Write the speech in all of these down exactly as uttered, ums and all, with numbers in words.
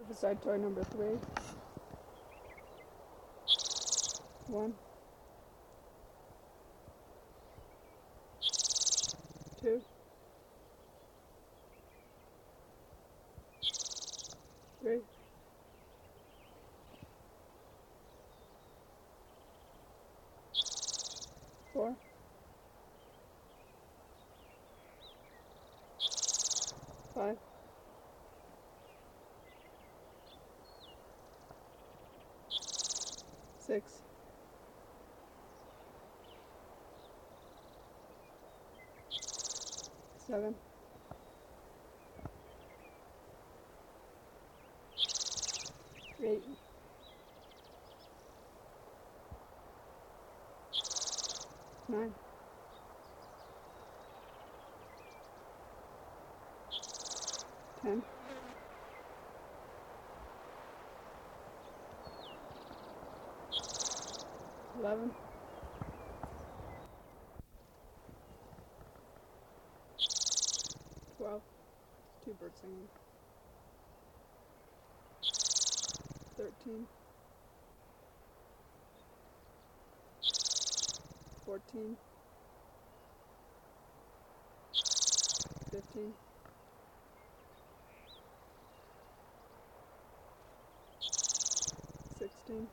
Beside toy number three. One. Two. Three. Four. Five. Six. Seven. Eight. Nine. Ten. Eleven. Twelve. Two birds singing. Thirteen. Fourteen. Fifteen. Sixteen.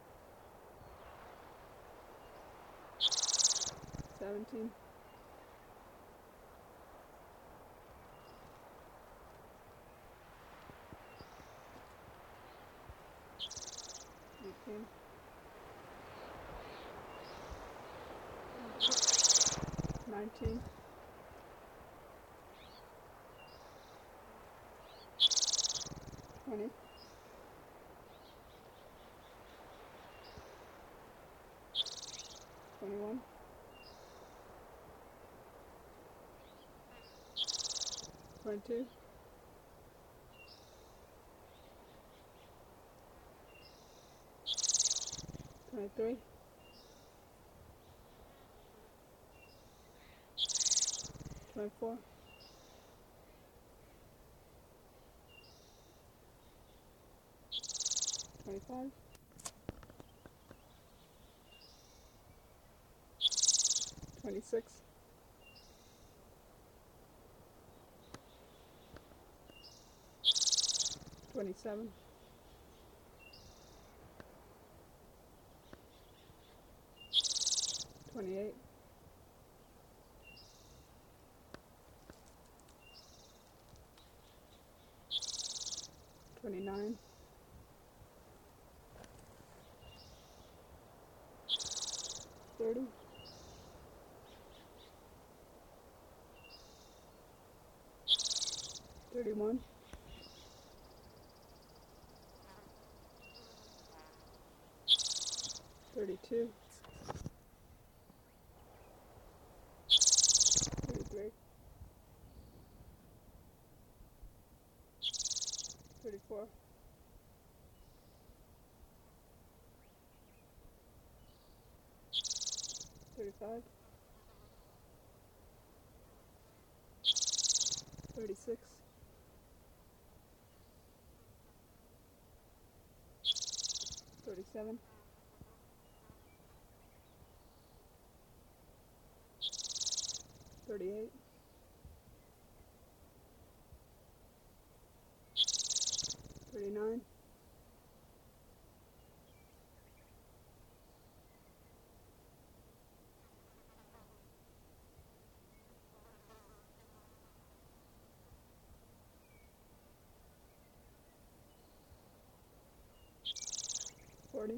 Seventeen. Eighteen. Nineteen. Twenty. Twenty-one. Twenty-two. Twenty-three. Twenty-four. Twenty-five. Twenty-six. Twenty-seven. Twenty-eight. Twenty-nine. Thirty. Thirty-one. Thirty-two. Thirty-three. Thirty-four. Thirty-five. Thirty-six. Thirty-seven. Thirty-eight. Thirty-nine. Forty.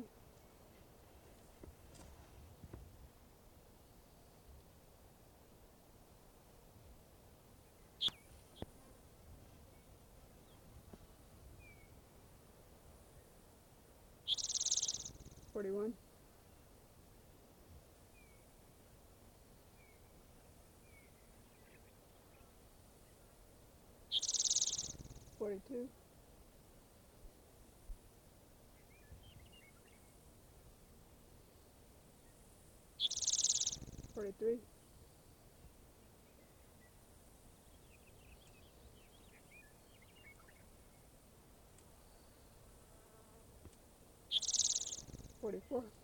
Forty-one. Forty-two. Forty-three. forty-four.